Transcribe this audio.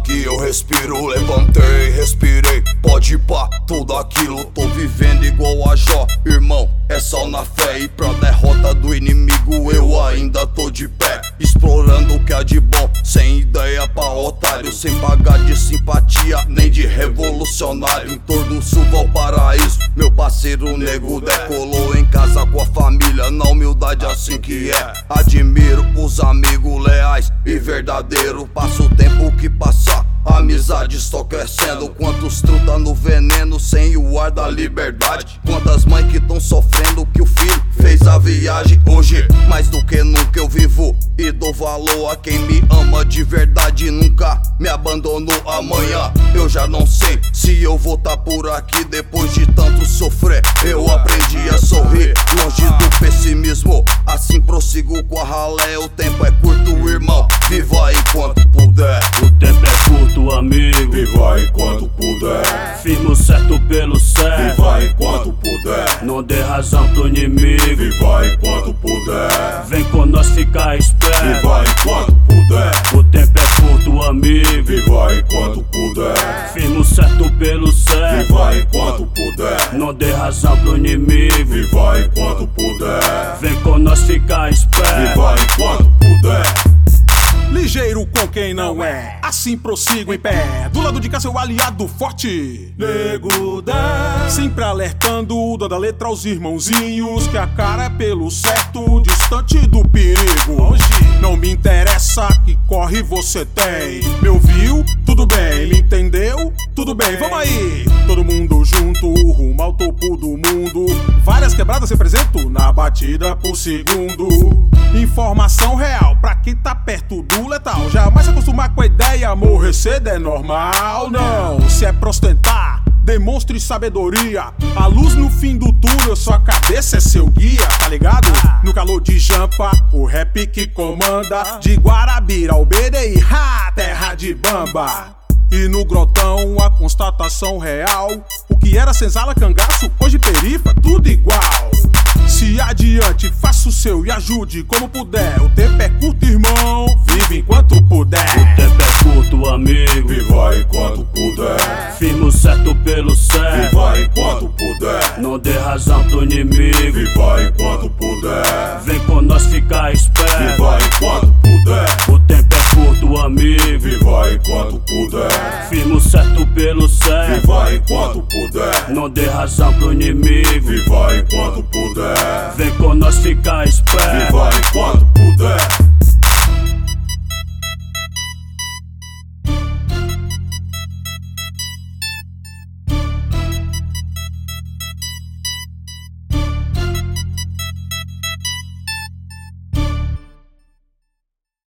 que eu respiro. Levantei, respirei, pode pá, tudo aquilo. Tô vivendo igual a Jó, irmão, é só na fé. E pra derrota do inimigo eu ainda tô de pé, explorando o que há de bom, sem ideia pra otário, sem pagar de simpatia, nem de revolucionário. Em torno do sul ao paraíso, meu parceiro nego decolou em casa com a família, na humildade assim que é. Admiro os amigos leais e verdadeiros. Passa o tempo que passar, a amizade só crescendo. Quantos truta no veneno sem o ar da liberdade. Quantas mães que tão sofrendo que o filho fez a viagem. Hoje, mais do que nunca eu vivo e dou valor a quem me ama de verdade. Nunca me abandonou. Amanhã eu já não sei se eu vou tá por aqui depois de tanto sofrer. Eu aprendi a sorrir, longe do pessimismo. Assim prossigo com a ralé. O tempo é curto, irmão, viva enquanto puder. O tempo é curto, amigo, viva enquanto puder. Firma o certo pelo certo, viva enquanto puder. não dê razão pro inimigo, viva enquanto puder. vem com nós ficar esperto, viva enquanto puder. o tempo é curto, amigo, viva enquanto puder. firma o certo pelo certo, viva enquanto puder. não dê razão pro inimigo, viva enquanto puder. vem com nós ficar esperto, viva enquanto puder. Ligeiro com quem não é, assim prossigo em pé. Do lado de cá seu aliado forte, Nego 10. Sempre alertando, dando a letra aos irmãozinhos, que a cara é pelo certo, distante do perigo. Hoje não me interessa que corre você tem. Me ouviu? Tudo bem. Me entendeu? Tudo bem. Vamos aí, todo mundo junto, rumo ao topo do mundo. Várias quebradas represento na batida por segundo. Informação real pra quem tá perto do letal. Jamais se acostumar com a ideia, morrer cedo é normal. Não, se é pra ostentar, demonstre sabedoria. A luz no fim do túnel, sua cabeça é seu guia, tá ligado? No calor de Jampa, o rap que comanda. De Guarabira ao Berei, terra de bamba. E no grotão a constatação real. O que era senzala, cangaço, hoje perifa, tudo igual. Se adiante, faça o seu e ajude como puder. O tempo é curto, irmão, vive enquanto puder. o tempo é curto, amigo, viva enquanto puder. firma o certo pelo certo, viva enquanto puder. não dê razão pro inimigo, viva enquanto puder. vem com nós ficar esperto, viva enquanto puder. o tempo é curto, amigo, viva enquanto puder. firma o certo pelo certo, viva enquanto puder. não dê razão pro inimigo, viva enquanto puder. vem com nós ficar esperto, viva enquanto puder.